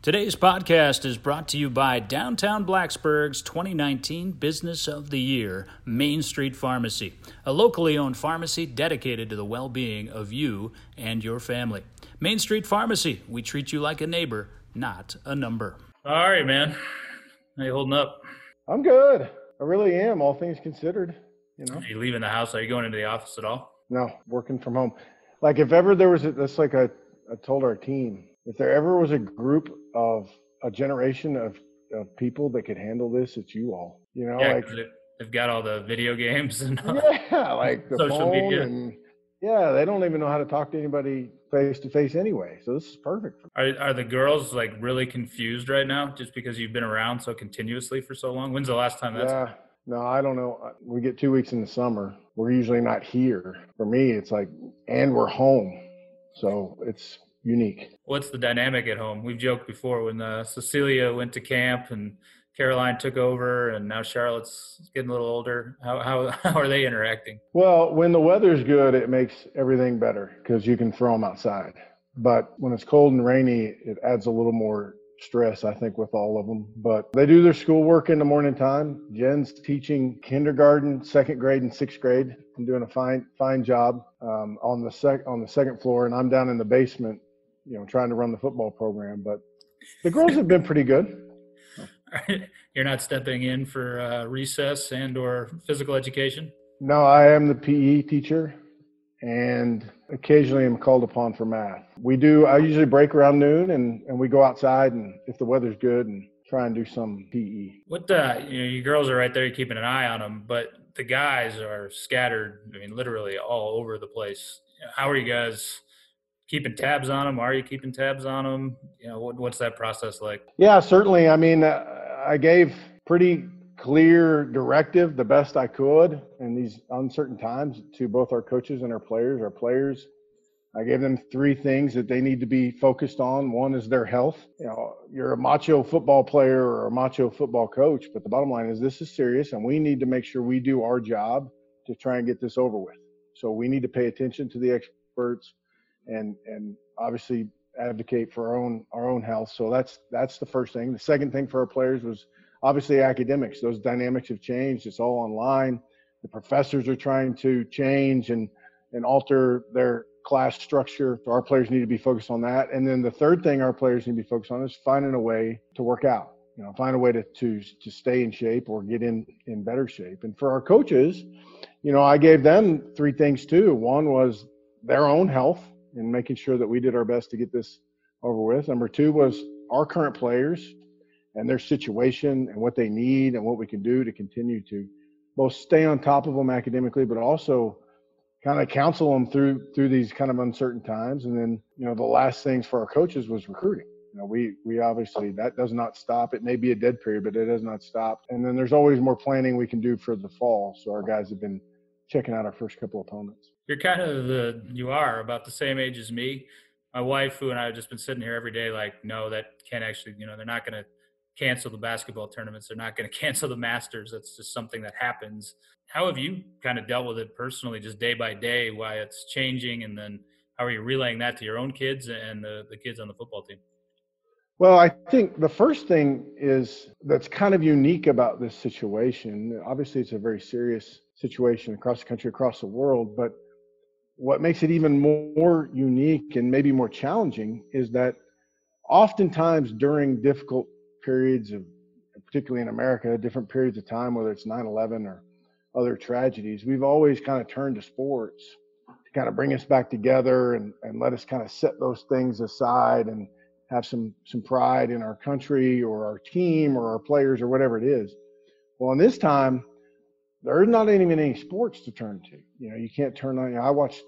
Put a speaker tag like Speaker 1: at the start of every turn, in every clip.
Speaker 1: Today's podcast is brought to you by Downtown Blacksburg's 2019 Business of the Year, Main Street Pharmacy, a locally owned pharmacy dedicated to the well-being of you and your family. Main Street Pharmacy, we treat you like a neighbor, not a number. All right, man. How you holding up?
Speaker 2: I'm good. I really am, all things considered.
Speaker 1: Are you leaving the house? Are you going into the office at all?
Speaker 2: No, working from home. Like if ever there was, that's like I told our team, if there ever was a group of a generation of people that could handle this, it's you all.
Speaker 1: Yeah, like they've got all the video games and
Speaker 2: like the
Speaker 1: social
Speaker 2: phone
Speaker 1: media.
Speaker 2: And they don't even know how to talk to anybody face to face anyway. So this is perfect.
Speaker 1: Are the girls like really confused right now just because you've been around so continuously for so long? When's the last time that's happened?
Speaker 2: No, I don't know. We get 2 weeks in the summer. We're usually not here. For me, it's like, and we're home. So it's unique.
Speaker 1: What's the dynamic at home? We've joked before when Cecilia went to camp and Caroline took over, and now Charlotte's getting a little older. How are they interacting?
Speaker 2: Well, when the weather's good, it makes everything better because you can throw them outside. But when it's cold and rainy, it adds a little more stress, I think, with all of them. But they do their schoolwork in the morning time. Jen's teaching kindergarten, second grade, and sixth grade, and doing a fine job on the second floor, and I'm down in the basement, trying to run the football program. But the girls have been pretty good.
Speaker 1: You're not stepping in for recess and or physical education?
Speaker 2: No, I am the PE teacher, and occasionally I'm called upon for math. I usually break around noon, and we go outside, and if the weather's good, and try and do some PE.
Speaker 1: What you girls are right there, you're keeping an eye on them, but the guys are scattered, literally all over the place. How are you guys keeping tabs on them? Are you keeping tabs on them? What's that process like?
Speaker 2: Yeah, certainly. I gave pretty clear directive, the best I could in these uncertain times, to both our coaches and our players. Our players, I gave them 3 things that they need to be focused on. One is their health. You're a macho football player or a macho football coach, but the bottom line is this is serious, and we need to make sure we do our job to try and get this over with. So we need to pay attention to the experts and obviously advocate for our own health. So that's the first thing. The second thing for our players was obviously academics. Those dynamics have changed. It's all online. The professors are trying to change and alter their class structure. So our players need to be focused on that. And then the third thing our players need to be focused on is finding a way to work out. Find a way to stay in shape or get in better shape. And for our coaches, I gave them 3 things too. One was their own health and making sure that we did our best to get this over with. Number 2 was our current players and their situation and what they need and what we can do to continue to both stay on top of them academically, but also kind of counsel them through these kind of uncertain times. And then, the last things for our coaches was recruiting. We obviously, that does not stop. It may be a dead period, but it has not stopped. And then there's always more planning we can do for the fall. So our guys have been checking out our first couple opponents.
Speaker 1: You're you are about the same age as me. My wife, who and I have just been sitting here every day, like, no, that can't actually, they're not going to cancel the basketball tournaments. They're not going to cancel the Masters. That's just something that happens. How have you kind of dealt with it personally, just day by day, why it's changing? And then how are you relaying that to your own kids and the kids on the football team?
Speaker 2: Well, I think the first thing is that's kind of unique about this situation. Obviously, it's a very serious situation across the country, across the world. But what makes it even more unique and maybe more challenging is that oftentimes during difficult periods of, particularly in America, different periods of time, whether it's 9/11 or other tragedies, we've always kind of turned to sports to kind of bring us back together and let us kind of set those things aside and have some pride in our country or our team or our players or whatever it is. Well, in this time, there's not even any sports to turn to. You can't turn on.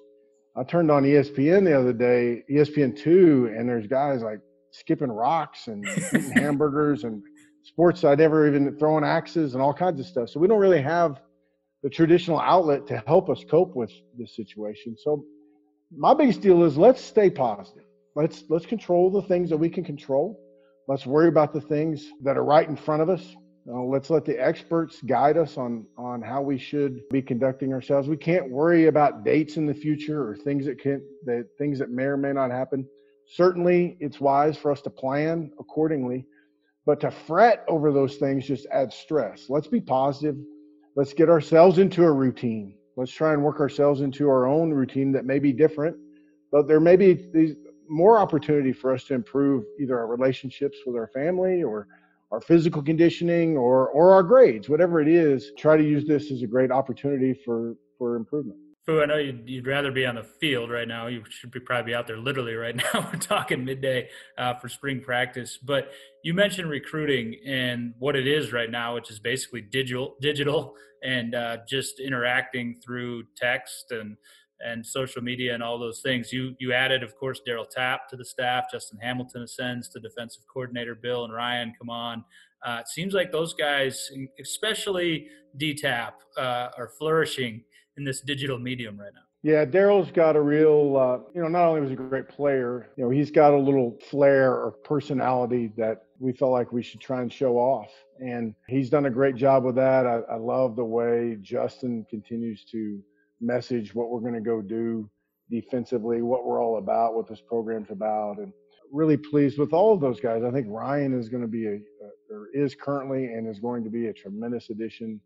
Speaker 2: I turned on ESPN the other day, ESPN2, and there's guys like skipping rocks and eating hamburgers and sports I'd never even throwing axes and all kinds of stuff. So we don't really have the traditional outlet to help us cope with this situation. So my biggest deal is let's stay positive. Let's control the things that we can control. Let's worry about the things that are right in front of us. Let's let the experts guide us on how we should be conducting ourselves. We can't worry about dates in the future or things that may or may not happen. Certainly, it's wise for us to plan accordingly, but to fret over those things just adds stress. Let's be positive. Let's get ourselves into a routine. Let's try and work ourselves into our own routine that may be different, but there may be more opportunity for us to improve either our relationships with our family or our physical conditioning or our grades, whatever it is. Try to use this as a great opportunity for improvement.
Speaker 1: Fu, I know you'd rather be on the field right now. You should probably be out there literally right now. We're talking midday for spring practice. But you mentioned recruiting and what it is right now, which is basically digital and just interacting through text and social media and all those things. You added, of course, Daryl Tapp to the staff. Justin Hamilton ascends to defensive coordinator. Bill and Ryan come on. It seems like those guys, especially D-Tap, are flourishing in this digital medium right now.
Speaker 2: Yeah, Daryl's got a real, not only was he a great player, he's got a little flair or personality that we felt like we should try and show off. And he's done a great job with that. I love the way Justin continues to message what we're going to go do defensively, what we're all about, what this program's about. And really pleased with all of those guys. I think Ryan is going to be is currently and is going to be a tremendous addition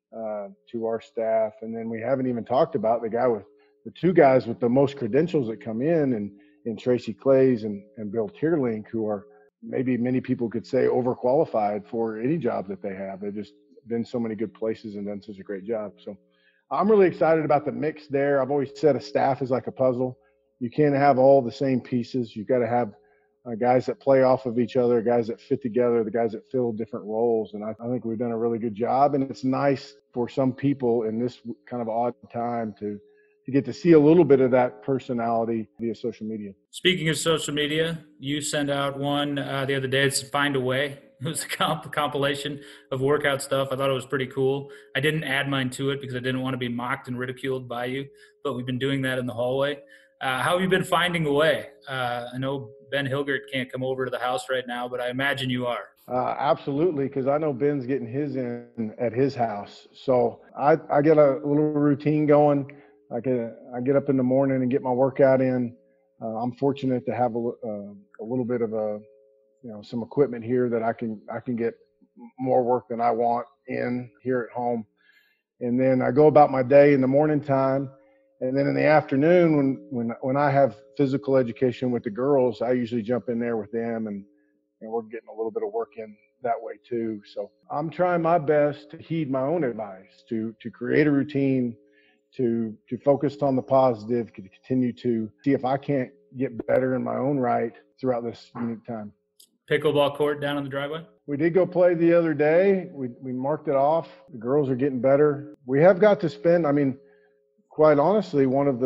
Speaker 2: to our staff. And then we haven't even talked about the two guys with the most credentials that come in Tracy Clays and Bill Tierlink, who are maybe many people could say overqualified for any job that they have. They've just been so many good places and done such a great job. So I'm really excited about the mix there. I've always said a staff is like a puzzle. You can't have all the same pieces. You've got to have guys that play off of each other, guys that fit together, the guys that fill different roles. And I think we've done a really good job. And it's nice for some people in this kind of odd time to get to see a little bit of that personality via social media.
Speaker 1: Speaking of social media, you sent out one the other day. It's Find a Way. It was a compilation of workout stuff. I thought it was pretty cool. I didn't add mine to it because I didn't want to be mocked and ridiculed by you, but we've been doing that in the hallway. How have you been finding a way? I know Ben Hilgert can't come over to the house right now, but I imagine you are.
Speaker 2: Absolutely, because I know Ben's getting his in at his house. So I get a little routine going. I get up in the morning and get my workout in. I'm fortunate to have a little bit of some equipment here that I can get more work than I want in here at home. And then I go about my day in the morning time. And then in the afternoon, when I have physical education with the girls, I usually jump in there with them, and we're getting a little bit of work in that way too. So I'm trying my best to heed my own advice, to create a routine, to focus on the positive, to continue to see if I can't get better in my own right throughout this unique time.
Speaker 1: Pickleball court down in the driveway? We
Speaker 2: did go play the other day. We marked it off. The girls are getting better. We have got to spend, quite honestly, one of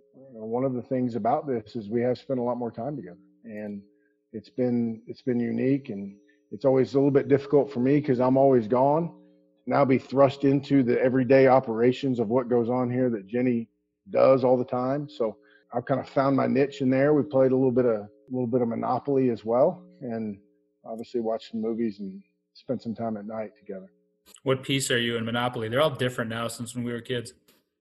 Speaker 2: the things about this is we have spent a lot more time together, and it's been unique, and it's always a little bit difficult for me because I'm always gone. Now be thrust into the everyday operations of what goes on here that Jenny does all the time. So I've kind of found my niche in there. We played a little bit of Monopoly as well, and obviously watched some movies and spent some time at night together.
Speaker 1: What piece are you in Monopoly? They're all different now since when we were kids.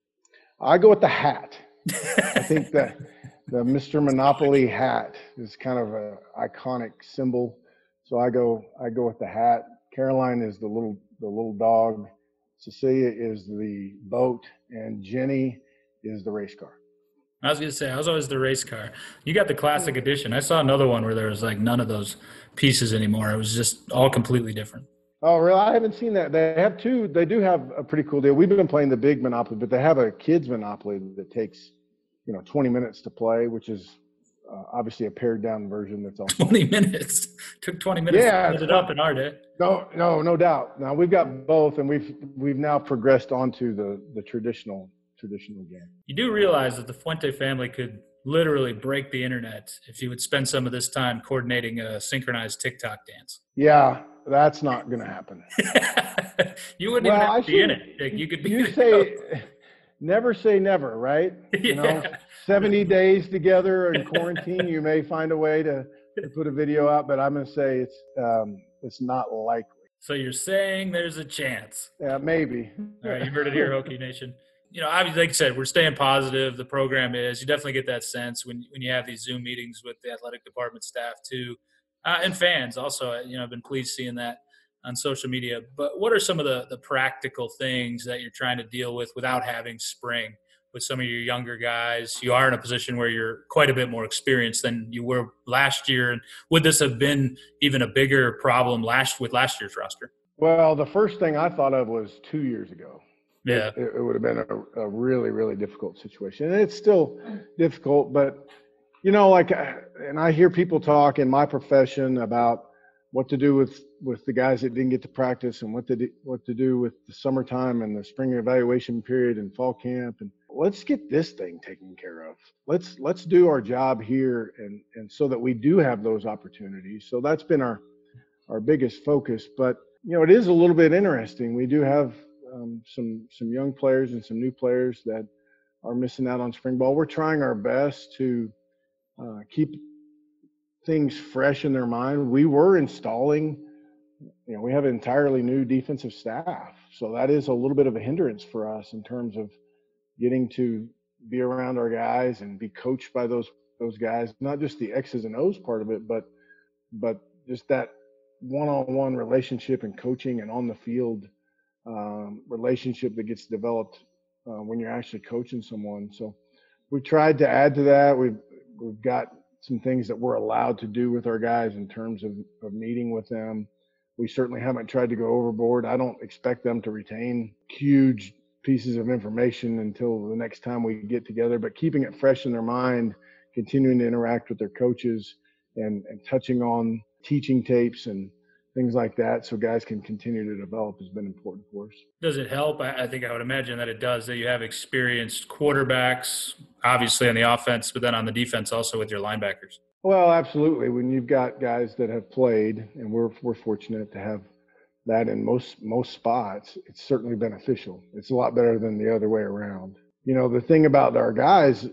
Speaker 2: I go with the hat. I think that the Mr. Monopoly hat is kind of an iconic symbol. So I go with the hat. Caroline is the little dog. Cecilia is the boat, and Jenny is the race car.
Speaker 1: I was going to say, I was always the race car. You got the classic edition. I saw another one where there was like none of those pieces anymore. It was just all completely different.
Speaker 2: Oh, really? I haven't seen that. They have two. They do have a pretty cool deal. We've been playing the big Monopoly, but they have a kids Monopoly that takes, 20 minutes to play, which is obviously a pared down version. That's all
Speaker 1: 20 minutes. Took 20 minutes to put it up in our day.
Speaker 2: No doubt. Now we've got both, and we've now progressed onto the traditional game.
Speaker 1: You do realize that the Fuente family could literally break the internet if you would spend some of this time coordinating a synchronized TikTok dance.
Speaker 2: Yeah, that's not going to happen.
Speaker 1: You wouldn't even have to be in it. Like, you could be.
Speaker 2: You say, never say never, right?
Speaker 1: Yeah.
Speaker 2: 70 days together in quarantine, you may find a way to put a video out, but I'm going to say it's not likely.
Speaker 1: So you're saying there's a chance?
Speaker 2: Yeah, maybe.
Speaker 1: All right, you heard it here, Hokie Nation. obviously, like I said, we're staying positive. The program is. You definitely get that sense when you have these Zoom meetings with the athletic department staff too, and fans. Also, I've been pleased seeing that on social media. But what are some of the practical things that you're trying to deal with without having spring? With some of your younger guys, you are in a position where you're quite a bit more experienced than you were last year. And would this have been even a bigger problem with last year's roster?
Speaker 2: Well, the first thing I thought of was 2 years ago.
Speaker 1: Yeah.
Speaker 2: It would have been a really, really difficult situation. And it's still difficult, but, and I hear people talk in my profession about what to do with the guys that didn't get to practice and what to do with the summertime and the spring evaluation period and fall camp. And let's get this thing taken care of. Let's do our job here and so that we do have those opportunities. So that's been our biggest focus. But, it is a little bit interesting. We do have some young players and some new players that are missing out on spring ball. We're trying our best to keep things fresh in their mind. We were installing, we have an entirely new defensive staff. So that is a little bit of a hindrance for us in terms of getting to be around our guys and be coached by those guys, not just the X's and O's part of it, but just that one-on-one relationship and coaching and on the field relationship that gets developed when you're actually coaching someone. So we tried to add to that. We've got some things that we're allowed to do with our guys in terms of meeting with them. We certainly haven't tried to go overboard. I don't expect them to retain huge pieces of information until the next time we get together, but keeping it fresh in their mind, continuing to interact with their coaches and touching on teaching tapes and things like that so guys can continue to develop has been important for us.
Speaker 1: Does it help? I think I would imagine that it does, that you have experienced quarterbacks, obviously on the offense, but then on the defense also with your linebackers.
Speaker 2: Well, absolutely. When you've got guys that have played, and we're fortunate to have that in most spots, it's certainly beneficial. It's a lot better than the other way around. The thing about our guys,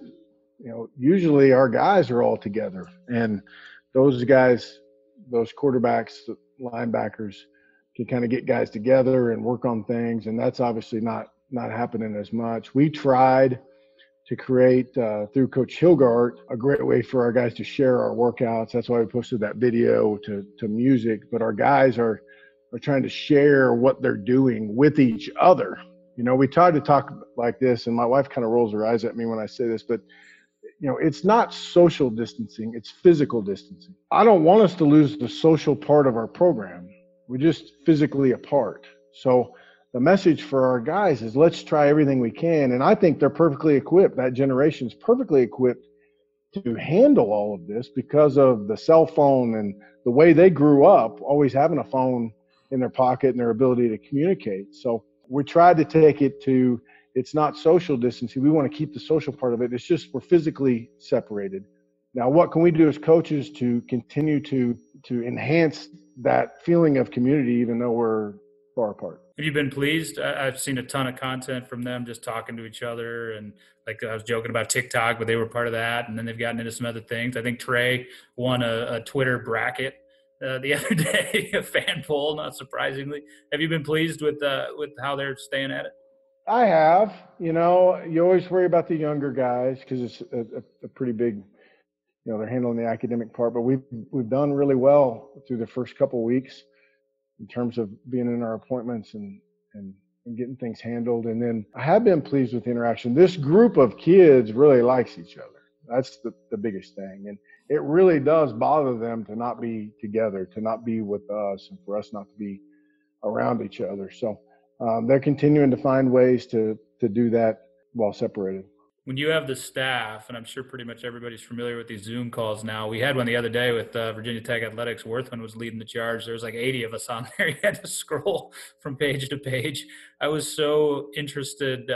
Speaker 2: usually our guys are all together, and those guys, those quarterbacks, linebackers can kind of get guys together and work on things, and that's obviously not happening as much. We tried to create through Coach Hilgart a great way for our guys to share our workouts. That's why we posted that video to music. But our guys are trying to share what they're doing with each other. We tried to talk like this, and my wife kind of rolls her eyes at me when I say this, but it's not social distancing, it's physical distancing. I don't want us to lose the social part of our program. We're just physically apart. So the message for our guys is let's try everything we can. And I think they're perfectly equipped. That generation's perfectly equipped to handle all of this because of the cell phone and the way they grew up, always having a phone in their pocket and their ability to communicate. So we tried to take it to, it's not social distancing. We want to keep the social part of it. It's just we're physically separated. Now, what can we do as coaches to continue to enhance that feeling of community even though we're far apart?
Speaker 1: Have you been pleased? I've seen a ton of content from them just talking to each other. And like I was joking about TikTok, but they were part of that. And then they've gotten into some other things. I think Trey won a Twitter bracket the other day, a fan poll, not surprisingly. Have you been pleased with how they're staying at it?
Speaker 2: I have. You always worry about the younger guys because it's a pretty big, they're handling the academic part. But we've done really well through the first couple of weeks in terms of being in our appointments and getting things handled. And then I have been pleased with the interaction. This group of kids really likes each other. That's the biggest thing. And it really does bother them to not be together, to not be with us, and for us not to be around each other. So they're continuing to find ways to do that while separated.
Speaker 1: When you have the staff, and I'm sure pretty much everybody's familiar with these Zoom calls now. We had one the other day with Virginia Tech Athletics. Worthman was leading the charge. There was like 80 of us on there. You had to scroll from page to page. I was so interested,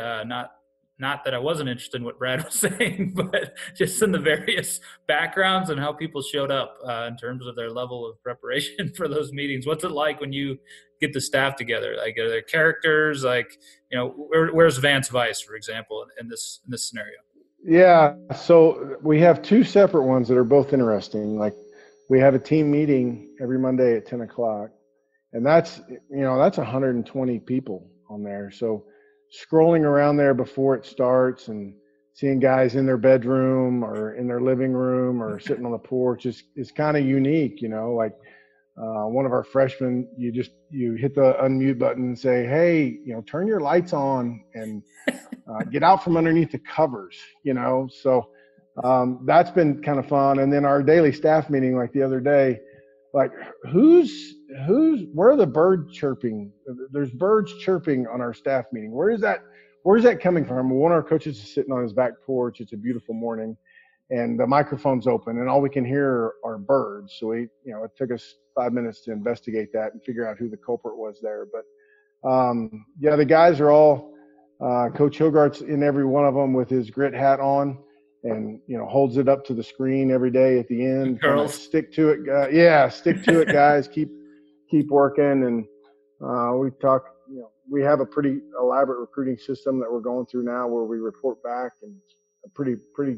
Speaker 1: not that I wasn't interested in what Brad was saying, but just in the various backgrounds and how people showed up in terms of their level of preparation for those meetings. What's it like when you get the staff together? Like, are there characters? Like, where's Vance Vice, for example, in this scenario?
Speaker 2: Yeah, so we have two separate ones that are both interesting. Like, we have a team meeting every Monday at 10 o'clock, and that's 120 people on there. So scrolling around there before it starts and seeing guys in their bedroom or in their living room or sitting on the porch is kind of unique, like one of our freshmen, you hit the unmute button and say, hey, turn your lights on and get out from underneath the covers, so that's been kind of fun. And then our daily staff meeting, like the other day, like where are the bird chirping? There's birds chirping on our staff meeting. Where's that coming from? One of our coaches is sitting on his back porch. It's a beautiful morning and the microphone's open and all we can hear are birds. So it took us 5 minutes to investigate that and figure out who the culprit was there. But the guys are all, Coach Hilgart's in every one of them with his grit hat on and, holds it up to the screen every day at the end.
Speaker 1: Girls.
Speaker 2: Stick to it. Stick to it, guys. Keep working. And we talk, we have a pretty elaborate recruiting system that we're going through now where we report back, and a pretty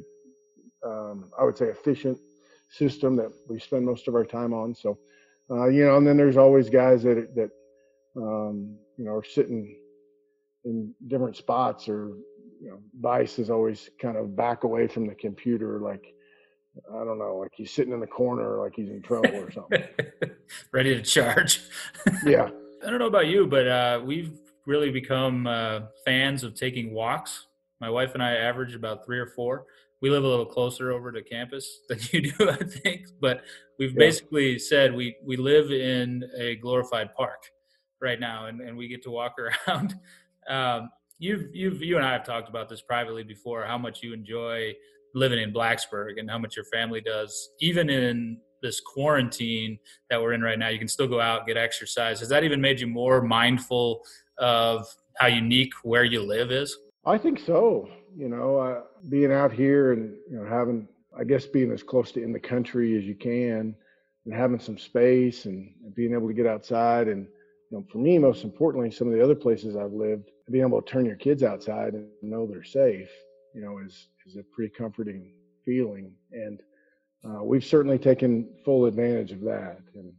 Speaker 2: I would say efficient system that we spend most of our time on. So, and then there's always guys that are sitting in different spots, or, Vice is always kind of back away from the computer. Like, I don't know, like he's sitting in the corner, like he's in trouble or something.
Speaker 1: Ready to charge.
Speaker 2: Yeah.
Speaker 1: I don't know about you, but we've really become fans of taking walks. My wife and I average about 3 or 4. We live a little closer over to campus than you do, I think. But we've basically said we live in a glorified park right now, and we get to walk around. You and I have talked about this privately before, how much you enjoy living in Blacksburg and how much your family does. Even in this quarantine that we're in right now, you can still go out, get exercise. Has that even made you more mindful of how unique where you live is?
Speaker 2: I think so. Being out here and, being as close to in the country as you can and having some space and being able to get outside. And, for me, most importantly, some of the other places I've lived, being able to turn your kids outside and know they're safe, is a pretty comforting feeling. And we've certainly taken full advantage of that. And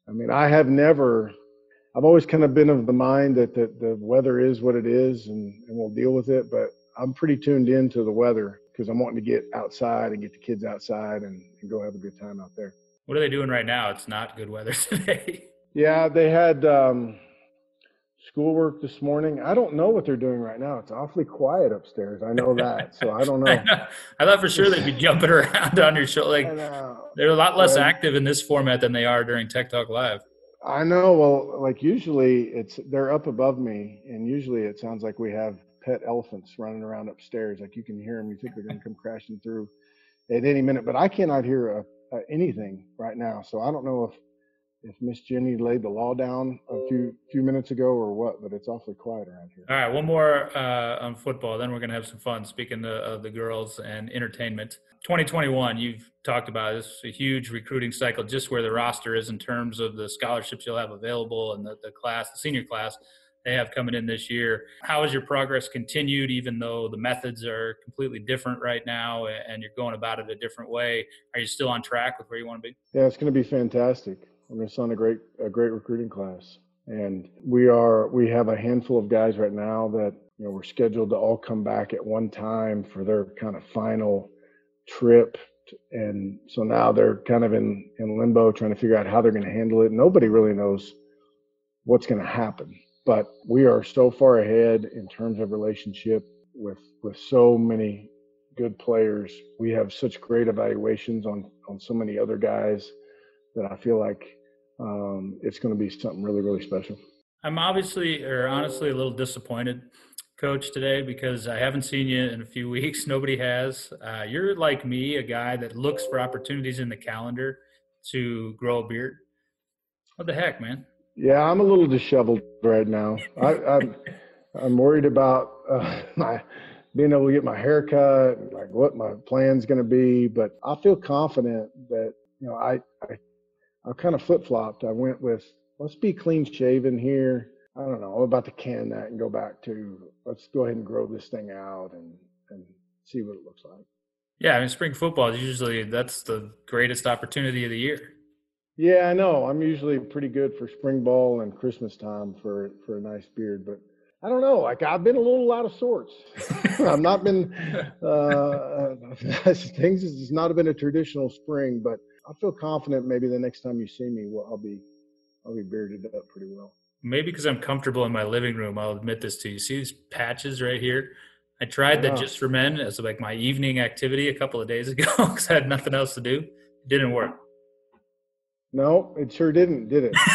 Speaker 2: I've always kind of been of the mind that the weather is what it is and we'll deal with it. But I'm pretty tuned into the weather because I'm wanting to get outside and get the kids outside and go have a good time out there.
Speaker 1: What are they doing right now? It's not good weather today.
Speaker 2: Yeah, they had schoolwork this morning. I don't know what they're doing right now. It's awfully quiet upstairs. I know that. So I don't know.
Speaker 1: I thought for sure they'd be jumping around on your show. Like, they're a lot less active in this format than they are during Tech Talk Live.
Speaker 2: I know. Well, like usually they're up above me, and usually it sounds like we have pet elephants running around upstairs. Like you can hear them. You think they're going to come crashing through at any minute, but I cannot hear anything right now. So I don't know if Miss Jenny laid the law down a few minutes ago or what, but it's awfully quiet around here.
Speaker 1: All right, one more on football, then we're going to have some fun. Speaking of the girls and entertainment, 2021, you've talked about this is a huge recruiting cycle, just where the roster is in terms of the scholarships you'll have available and the senior class they have coming in this year. How has your progress continued, even though the methods are completely different right now and you're going about it a different way? Are you still on track with where you want to be?
Speaker 2: Yeah, it's going to be fantastic. I'm going to sign a great recruiting class, and we have a handful of guys right now that we're scheduled to all come back at one time for their kind of final trip, and so now they're kind of in limbo trying to figure out how they're going to handle it. Nobody really knows what's going to happen, but we are so far ahead in terms of relationship with so many good players. We have such great evaluations on so many other guys that I feel like it's going to be something really, really special.
Speaker 1: I'm honestly a little disappointed, Coach, today because I haven't seen you in a few weeks. Nobody has. You're like me, a guy that looks for opportunities in the calendar to grow a beard. What the heck, man? Yeah,
Speaker 2: I'm a little disheveled right now. I'm worried about being able to get my hair cut, like what my plan's going to be. But I feel confident that I kind of flip-flopped. I went with, let's be clean shaven here. I don't know. I'm about to can that and go back to, let's go ahead and grow this thing out and see what it looks like.
Speaker 1: Yeah, I mean, spring football is that's the greatest opportunity of the year.
Speaker 2: Yeah, I know. I'm usually pretty good for spring ball and Christmas time for a nice beard, but I don't know. Like I've been a little out of sorts. I've not been. Things has not been a traditional spring, but I feel confident. Maybe the next time you see me, I'll be bearded up pretty well.
Speaker 1: Maybe because I'm comfortable in my living room, I'll admit this to you. See these patches right here? I tried that
Speaker 2: Yeah.
Speaker 1: just for men as like my evening activity a couple of days ago because I had nothing else to do. It didn't work.
Speaker 2: No, it sure didn't, did it?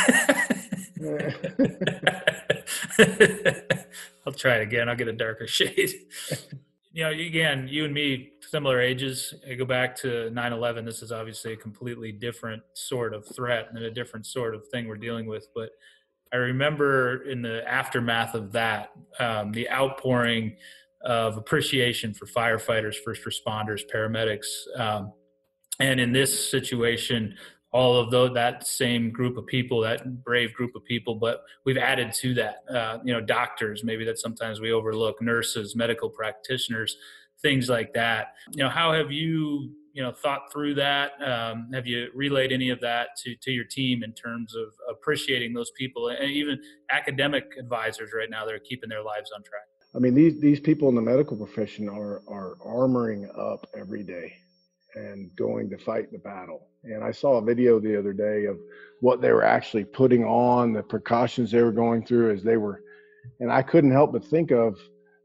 Speaker 1: I'll try it again. I'll get a darker shade. Again, you and me, similar ages. I go back to 9/11. This is obviously a completely different sort of threat and a different sort of thing we're dealing with. But I remember in the aftermath of that, the outpouring of appreciation for firefighters, first responders, paramedics. And in this situation, all of that same group of people, that brave group of people, but we've added to that, doctors, maybe that sometimes we overlook, nurses, medical practitioners, things like that. How have you, thought through that? Have you relayed any of that to your team in terms of appreciating those people and even academic advisors right now that are keeping their lives on track?
Speaker 2: I mean, these people in the medical profession are armoring up every day and going to fight the battle. And I saw a video the other day of what they were actually putting on, the precautions they were going through as they were, and I couldn't help but think of,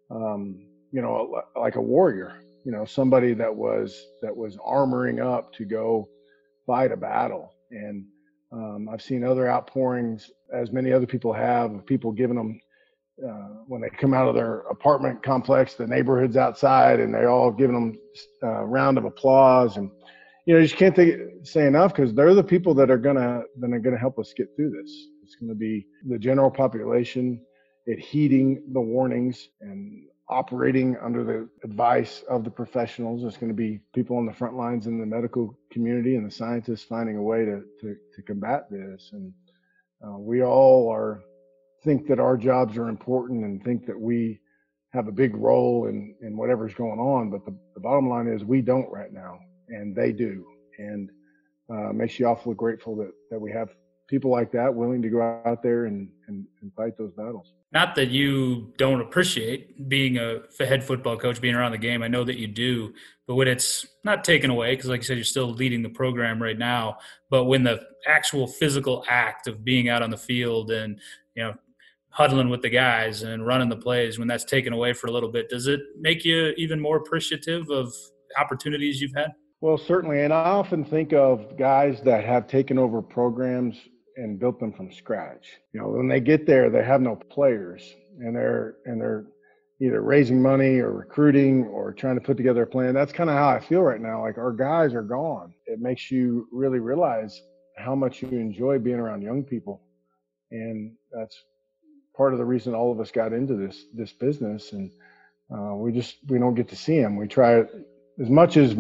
Speaker 2: like a warrior, somebody that was armoring up to go fight a battle. And I've seen other outpourings, as many other people have, of people giving them, when they come out of their apartment complex, the neighborhoods outside, and they're all giving them a round of applause. And you just can't say enough, because they're the people that are gonna help us get through this. It's going to be the general population heeding the warnings and operating under the advice of the professionals. It's going to be people on the front lines in the medical community and the scientists finding a way to combat this. And we all think that our jobs are important and think that we have a big role in whatever's going on. But the bottom line is we don't right now, and they do. And makes you awfully grateful that we have people like that willing to go out there and fight those battles.
Speaker 1: Not that you don't appreciate being a head football coach, being around the game. I know that you do, but when it's not taken away, because like you said, you're still leading the program right now, but when the actual physical act of being out on the field and, huddling with the guys and running the plays, when that's taken away for a little bit, does it make you even more appreciative of opportunities you've had?
Speaker 2: Well, certainly. And I often think of guys that have taken over programs and built them from scratch. When they get there, they have no players, and they're either raising money or recruiting or trying to put together a plan. That's kind of how I feel right now. Like, our guys are gone. It makes you really realize how much you enjoy being around young people. And that's part of the reason all of us got into this business. And we don't get to see them. We try as much as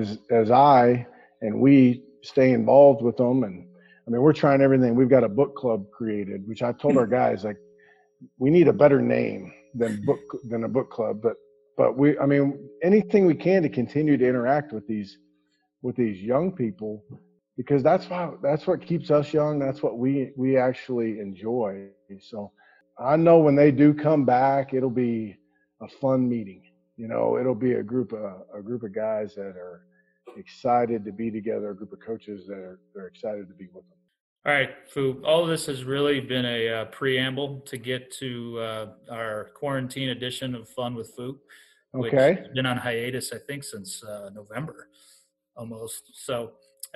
Speaker 2: I and we stay involved with them. And I mean, we're trying everything. We've got a book club created, which I've told our guys, like, we need a better name than a book club. But anything we can to continue to interact with these young people, because that's what keeps us young. That's what we actually enjoy. So I know when they do come back, it'll be a fun meeting. It'll be a group of guys that are excited to be together, a group of coaches that are excited to be with them.
Speaker 1: All right, Fu, all of this has really been a preamble to get to our quarantine edition of Fun with Fu, which
Speaker 2: Okay.
Speaker 1: has been on hiatus, I think, since November almost. So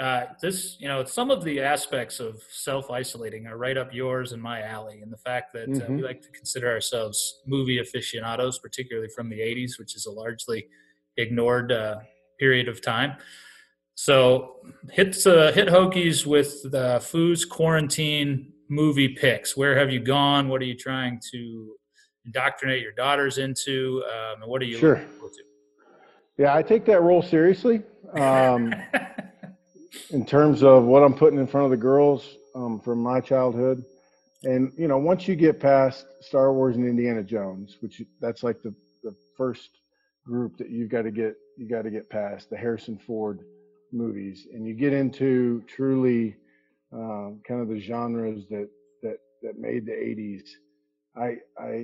Speaker 1: some of the aspects of self-isolating are right up yours and my alley, and the fact that we like to consider ourselves movie aficionados, particularly from the 80s, which is a largely ignored period of time. So hit Hokies with the Fu's quarantine movie picks. Where have you gone? What are you trying to indoctrinate your daughters into? And what are you looking forward to?
Speaker 2: Yeah, I take that role seriously. In terms of what I'm putting in front of the girls from my childhood. And, once you get past Star Wars and Indiana Jones, that's like the first group that you got to get past, the Harrison Ford movies, and you get into truly kind of the genres that made the 80s. I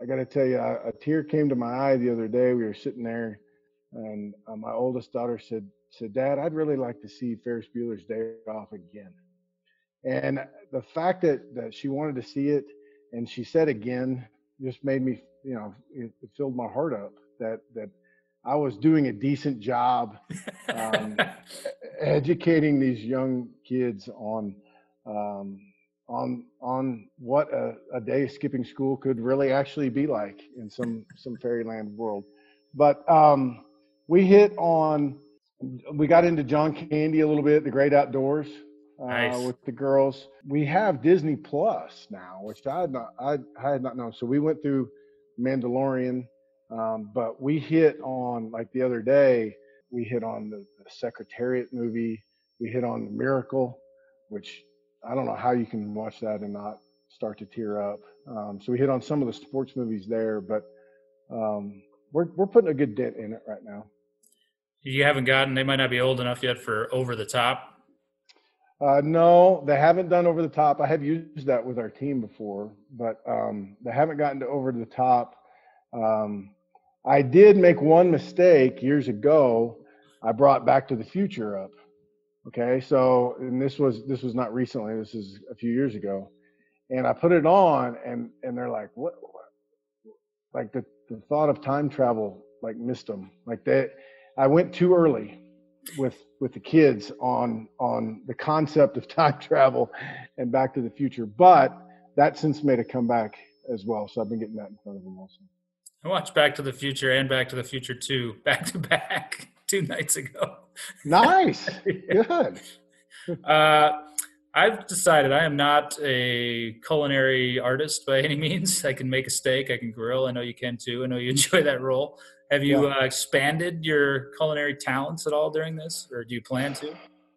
Speaker 2: I got to tell you, a tear came to my eye the other day. We were sitting there, and my oldest daughter said, Dad, I'd really like to see Ferris Bueller's Day Off again. And the fact that she wanted to see it, and she said again, just made me, it filled my heart up that I was doing a decent job um, educating these young kids um, on what a day skipping school could really actually be like in some fairyland world. But we got into John Candy a little bit, the great outdoors
Speaker 1: Nice.
Speaker 2: with the girls. We have Disney Plus now, which I had not known. So we went through Mandalorian, but we hit on, like the other day, we hit on the Secretariat movie. We hit on Miracle, which I don't know how you can watch that and not start to tear up. So we hit on some of the sports movies there, but we're putting a good dent in it right now.
Speaker 1: You haven't gotten, they might not be old enough yet for Over the Top.
Speaker 2: No, they haven't done Over the Top. I have used that with our team before, but they haven't gotten to Over the Top. I did make one mistake years ago. I brought Back to the Future up. Okay, so, and this was not recently. This is a few years ago, and I put it on, and they're like, what? Like the thought of time travel like missed them. Like I went too early with the kids on the concept of time travel and Back to the Future, but that since made a comeback as well. So I've been getting that in front of them also.
Speaker 1: I watched Back to the Future and Back to the Future 2 back to back 2 nights ago.
Speaker 2: Nice. Good.
Speaker 1: I've decided I am not a culinary artist by any means. I can make a steak. I can grill. I know you can too. I know you enjoy that role. Have you expanded your culinary talents at all during this, or do you plan to?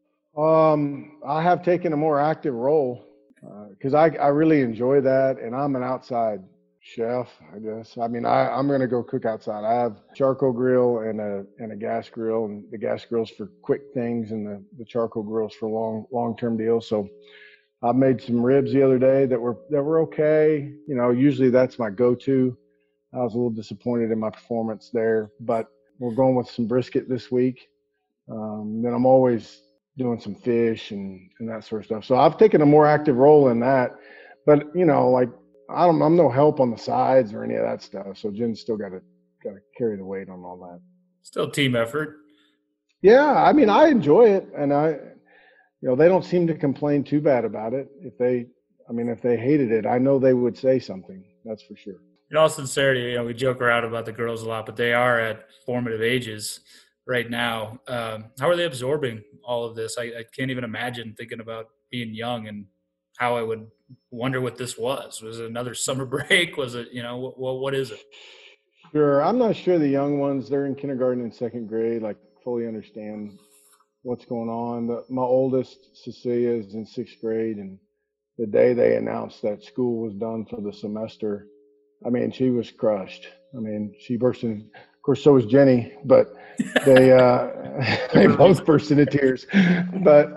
Speaker 2: I have taken a more active role because I really enjoy that, and I'm an outside chef, I guess. I mean, I'm going to go cook outside. I have a charcoal grill and a gas grill, and the gas grill's for quick things, and the charcoal grill's for long-term deals. So I made some ribs the other day that were okay. Usually that's my go-to. I was a little disappointed in my performance there, but we're going with some brisket this week. Then I'm always doing some fish and that sort of stuff. So I've taken a more active role in that, but like I'm no help on the sides or any of that stuff. So Jen's still got to carry the weight on all that.
Speaker 1: Still team effort.
Speaker 2: Yeah, I mean, I enjoy it, and they don't seem to complain too bad about it. If they hated it, I know they would say something. That's for sure.
Speaker 1: In all sincerity, we joke around about the girls a lot, but they are at formative ages right now. How are they absorbing all of this? I can't even imagine thinking about being young and how I would wonder what this was. Was it another summer break? Was it, what is it?
Speaker 2: Sure. I'm not sure the young ones, they're in kindergarten and second grade, like fully understand what's going on. My oldest, Cecilia, is in sixth grade, and the day they announced that school was done for the semester, I mean, she was crushed. I mean, she burst in, of course, so was Jenny, but they both burst into tears. But,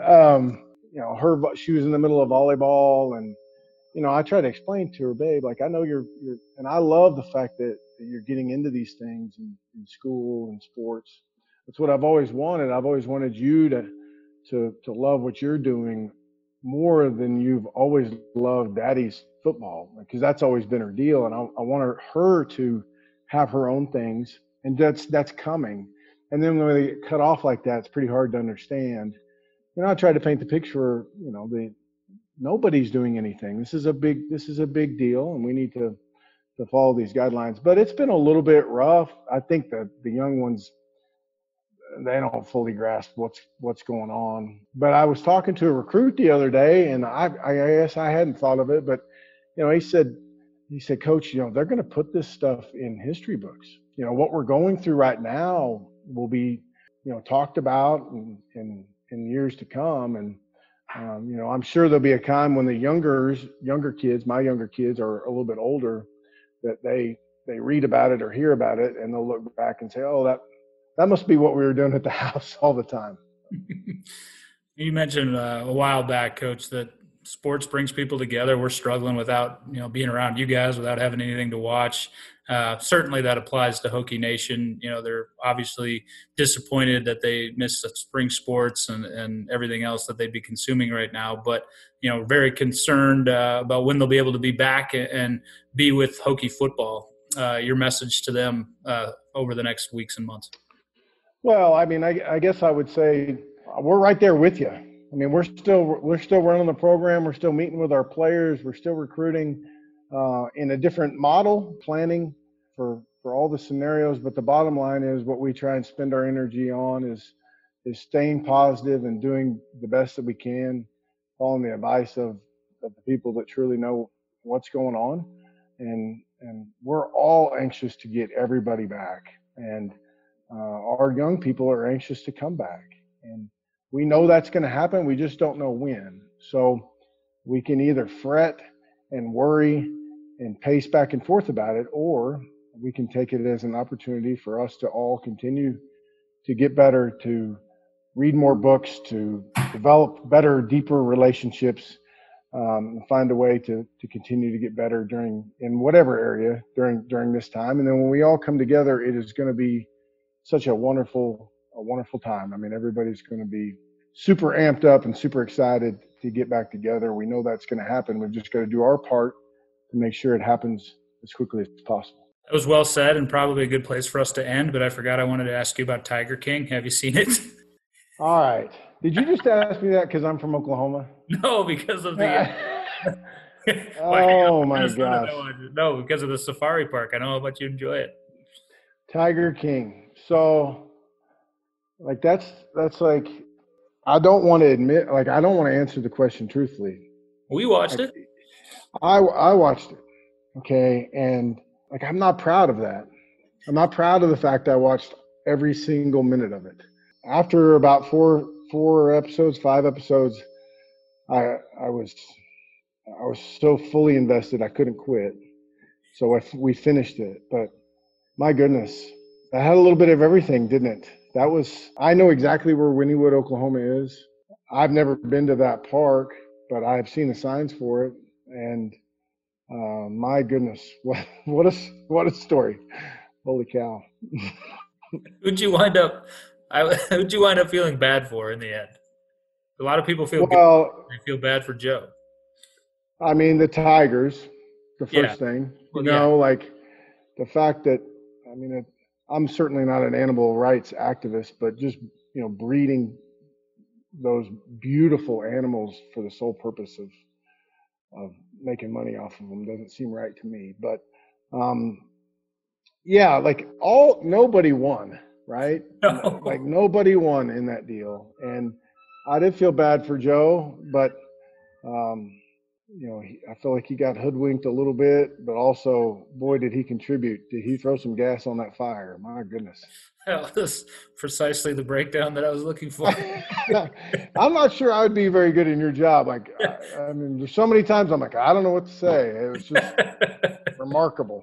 Speaker 2: she was in the middle of volleyball, and, I try to explain to her, babe, like, I know you're, and I love the fact that you're getting into these things in school and sports. That's what I've always wanted. I've always wanted you to love what you're doing more than you've always loved Daddy's football, because that's always been her deal. And I want her to have her own things, and that's coming. And then when they get cut off like that, it's pretty hard to understand. I tried to paint the picture, nobody's doing anything. This is a big deal, and we need to follow these guidelines. But it's been a little bit rough. I think that the young ones, they don't fully grasp what's going on. But I was talking to a recruit the other day, and I guess I hadn't thought of it, but he said, Coach, they're going to put this stuff in history books. What we're going through right now will be, talked about in years to come. And I'm sure there'll be a time when the younger kids, my younger kids, are a little bit older, that they read about it or hear about it, and they'll look back and say, oh, that must be what we were doing at the house all the time.
Speaker 1: You mentioned a while back, Coach, that sports brings people together. We're struggling without, being around you guys, without having anything to watch. Certainly that applies to Hokie Nation. They're obviously disappointed that they missed the spring sports and everything else that they'd be consuming right now. But, very concerned about when they'll be able to be back and be with Hokie football. Your message to them over the next weeks and months.
Speaker 2: Well, I mean, I guess I would say we're right there with you. I mean, we're still running the program. We're still meeting with our players. We're still recruiting in a different model, planning for all the scenarios. But the bottom line is what we try and spend our energy on is staying positive and doing the best that we can, following the advice of the people that truly know what's going on. And we're all anxious to get everybody back. And our young people are anxious to come back. And we know that's going to happen. We just don't know when. So we can either fret and worry and pace back and forth about it, or we can take it as an opportunity for us to all continue to get better, to read more books, to develop better, deeper relationships, and find a way to continue to get better in whatever area during this time. And then when we all come together, it is going to be such a wonderful time. I mean, everybody's going to be super amped up and super excited to get back together. We know that's going to happen. We've just got to do our part to make sure it happens as quickly as possible.
Speaker 1: That was well said and probably a good place for us to end, but I forgot I wanted to ask you about Tiger King. Have you seen it?
Speaker 2: All right. Did you just ask me that because I'm from Oklahoma?
Speaker 1: No, because of the
Speaker 2: oh my gosh.
Speaker 1: No, because of the safari park. I know how about you enjoy it.
Speaker 2: Tiger King. So like that's like, I don't want to admit, like, I don't want to answer the question truthfully.
Speaker 1: We watched it.
Speaker 2: I watched it. Okay. And like, I'm not proud of that. I'm not proud of the fact that I watched every single minute of it. After about 5 episodes, I was so fully invested I couldn't quit. So we finished it. But my goodness, that had a little bit of everything, didn't it? I know exactly where Wynnewood, Oklahoma is. I've never been to that park, but I've seen the signs for it. And my goodness, what a story. Holy cow.
Speaker 1: Who'd you wind up feeling bad for in the end? A lot of people feel good. They feel bad for Joe.
Speaker 2: I mean, the Tigers, the first thing. Like the fact that, I mean, I'm certainly not an animal rights activist, but just, breeding those beautiful animals for the sole purpose of making money off of them doesn't seem right to me. But nobody won, right?
Speaker 1: No.
Speaker 2: Like nobody won in that deal. And I did feel bad for Joe, but I feel like he got hoodwinked a little bit, but also, boy, did he contribute. Did he throw some gas on that fire? My goodness.
Speaker 1: That was precisely the breakdown that I was looking for.
Speaker 2: I'm not sure I would be very good in your job. Like, I mean, there's so many times I'm like, I don't know what to say. It was just remarkable.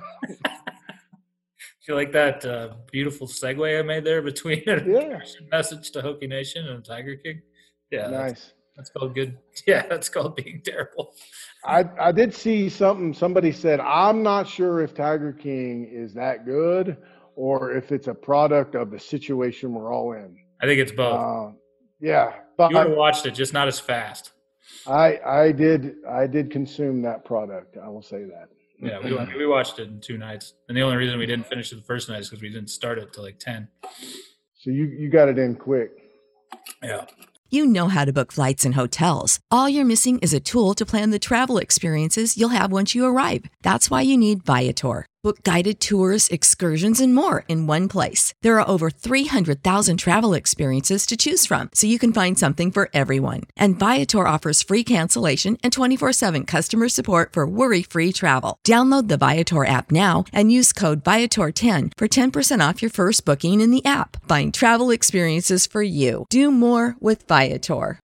Speaker 1: You like that beautiful segue I made there between a message to Hokie Nation and Tiger King? Yeah.
Speaker 2: Nice.
Speaker 1: That's called good. Yeah, that's called being terrible.
Speaker 2: I did see somebody said, I'm not sure if Tiger King is that good or if it's a product of the situation we're all in.
Speaker 1: I think it's both.
Speaker 2: But
Speaker 1: you would have watched it, just not as fast.
Speaker 2: I did consume that product. I will say that.
Speaker 1: Yeah, we watched it in 2 nights. And the only reason we didn't finish it the first night is because we didn't start it till like 10.
Speaker 2: So you got it in quick.
Speaker 1: Yeah.
Speaker 3: You know how to book flights and hotels. All you're missing is a tool to plan the travel experiences you'll have once you arrive. That's why you need Viator. Book guided tours, excursions, and more in one place. There are over 300,000 travel experiences to choose from, so you can find something for everyone. And Viator offers free cancellation and 24/7 customer support for worry-free travel. Download the Viator app now and use code Viator10 for 10% off your first booking in the app. Find travel experiences for you. Do more with Viator.